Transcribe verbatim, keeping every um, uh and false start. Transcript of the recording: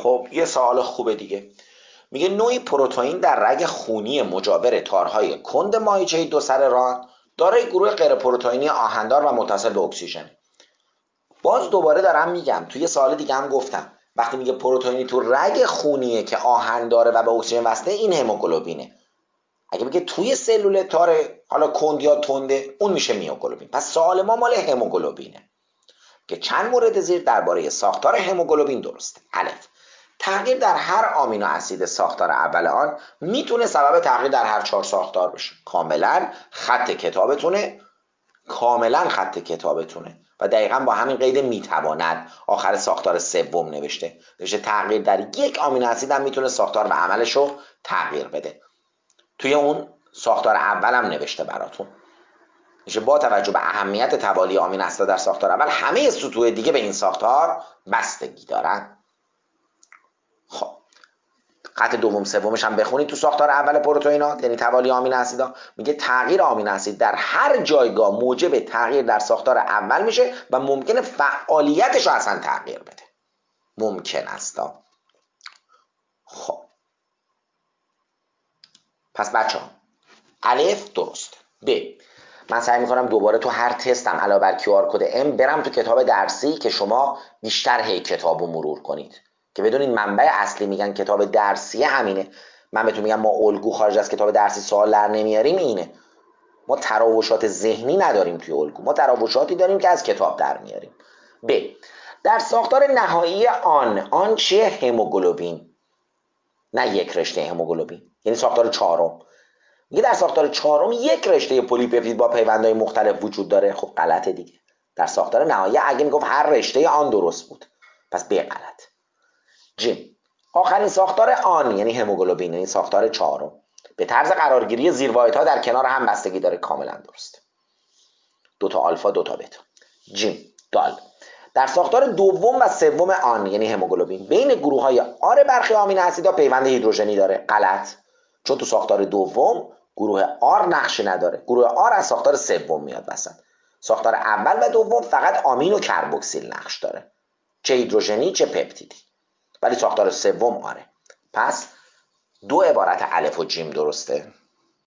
خب یه سوال خوبه دیگه. میگه نوعی پروتئین در رگ خونی مجاور تارهای کند ماهیچه دو سر ران دارای گروه غیر پروتئینی آهندار و متصل به اکسیژن. باز دوباره دارم میگم، توی سوال دیگه هم گفتم وقتی میگه پروتئینی تو رگ خونیه که آهن داره و به اکسیژن وصله، این هموگلوبینه. اگه بگه توی سلول تار حالا کند یا تنده، اون میشه میوگلوبین. پس سوال ما مال هموگلوبینه که چند مورد زیر درباره ساختار هموگلوبین درسته. الف، تغییر در هر آمینو اسید ساختار اول آن میتونه سبب تغییر در هر چهار ساختار بشه. کاملا خط کتابتونه، کاملا خط کتابتونه و دقیقا با همین قید میتواند آخر ساختار سوم نوشته نوشته تغییر در یک آمینو اسید هم میتونه ساختار و عملش رو تغییر بده. توی اون ساختار اول هم نوشته براتون. میشه با توجه به اهمیت توالی آمینو اسید در ساختار اول، همه سطوح دیگه به این ساختار بستگی دارن. خب خط دوم سومش هم بخونید تو ساختار اول پروتئینات، یعنی توالی آمینو اسیدا. میگه تغییر آمینو اسید در هر جایگاه موجب تغییر در ساختار اول میشه و ممکنه فعالیتش رو اصلا تغییر بده. ممکن است. خب پس بچه ها الف درست. ب، من سعی میکنم دوباره تو هر تستم علاوه بر کیو آر کد ام برم تو کتاب درسی که شما بیشتر هی کتابو مرور کنید که بدونید منبع اصلی میگن کتاب درسی همینه. من بهتون میگم ما الگو خارج از کتاب درسی سوال در نمیاریم، اینه. ما تراوشات ذهنی نداریم توی الگو، ما تراوشاتی داریم که از کتاب در میاریم. ب، در ساختار نهایی آن آن چیه؟ هموگلوبین، نه یک رشته هموگلوبین، یعنی ساختار چهارم. میگه در ساختار چهارم یک رشته پلی‌پپتید با پیوندهای مختلف وجود داره. خب غلطه دیگه. در ساختار نهایی اگه میگفت هر رشته آن درست بود، پس ب غلط. ج، آخرین ساختار آن یعنی هموگلوبین، یعنی ساختار چهارم، به طرز قرارگیری زیرواحدها در کنار هم بستگی داره. کاملا درست. دو تا آلفا دو تا بتا. ج، دال، در ساختار دوم و سوم آن یعنی هموگلوبین بین گروه های آر برخی آمینو اسیدها پیوند هیدروژنی داره. غلط، چون تو ساختار دوم گروه آر نقشی نداره. گروه آر از ساختار سوم میاد وسط. ساختار اول و دوم فقط آمین و کربوکسیل نقش داره، چه هیدروژنی چه پپتیدی، ولی ساختار سوم آره. پس دو عبارت الف و جیم درسته.